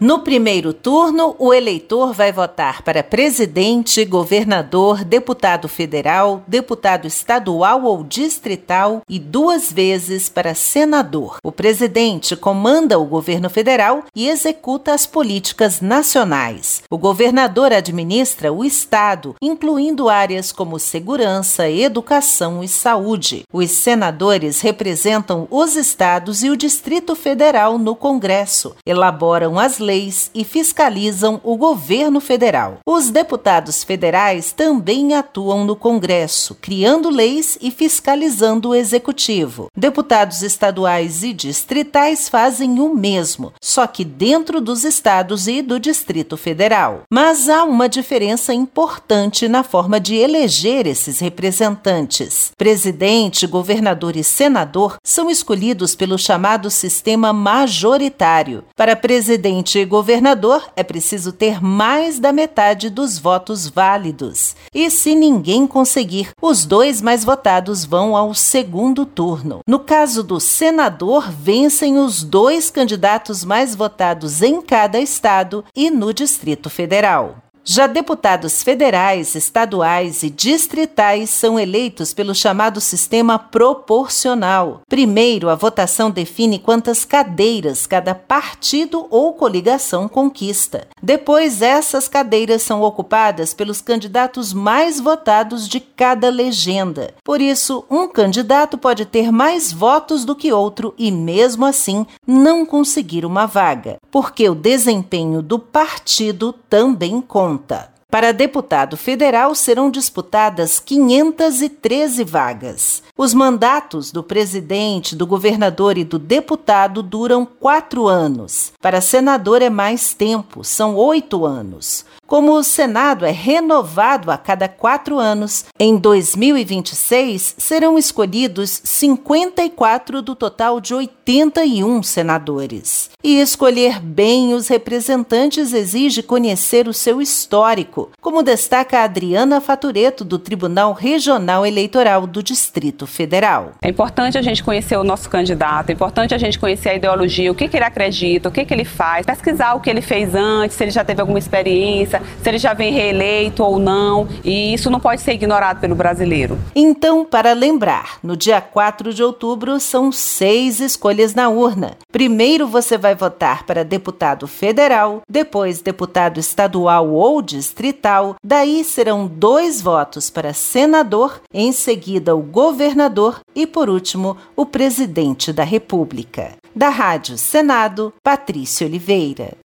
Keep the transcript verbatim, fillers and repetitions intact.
No primeiro turno, o eleitor vai votar para presidente, governador, deputado federal, deputado estadual ou distrital e duas vezes para senador. O presidente comanda o governo federal e executa as políticas nacionais. O governador administra o estado, incluindo áreas como segurança, educação e saúde. Os senadores representam os estados e o Distrito Federal no Congresso, elaboram as leis e fiscalizam o governo federal. Os deputados federais também atuam no Congresso, criando leis e fiscalizando o executivo. Deputados estaduais e distritais fazem o mesmo, só que dentro dos estados e do Distrito Federal. Mas há uma diferença importante na forma de eleger esses representantes. Presidente, governador e senador são escolhidos pelo chamado sistema majoritário. Para presidente e governador, é preciso ter mais da metade dos votos válidos. E se ninguém conseguir, os dois mais votados vão ao segundo turno. No caso do senador, vencem os dois candidatos mais votados em cada estado e no Distrito Federal. Já deputados federais, estaduais e distritais são eleitos pelo chamado sistema proporcional. Primeiro, a votação define quantas cadeiras cada partido ou coligação conquista. Depois, essas cadeiras são ocupadas pelos candidatos mais votados de cada legenda. Por isso, um candidato pode ter mais votos do que outro e, mesmo assim, não conseguir uma vaga, porque o desempenho do partido também conta. Para deputado federal, serão disputadas quinhentas e treze vagas. Os mandatos do presidente, do governador e do deputado duram quatro anos. Para senador é mais tempo, são oito anos. Como o Senado é renovado a cada quatro anos, em dois mil e vinte e seis serão escolhidos cinquenta e quatro do total de oitenta e um senadores. E escolher bem os representantes exige conhecer o seu histórico, como destaca a Adriana Fatureto, do Tribunal Regional Eleitoral do Distrito Federal. É importante a gente conhecer o nosso candidato, é importante a gente conhecer a ideologia, o que, que ele acredita, o que, que ele faz, pesquisar o que ele fez antes, se ele já teve alguma experiência, se ele já vem reeleito ou não, e isso não pode ser ignorado pelo brasileiro. Então, para lembrar, no dia quatro de outubro são seis escolhas na urna. Primeiro você vai votar para deputado federal, depois deputado estadual ou distrital, daí serão dois votos para senador, em seguida o governador e, por último, o presidente da República. Da Rádio Senado, Patrícia Oliveira.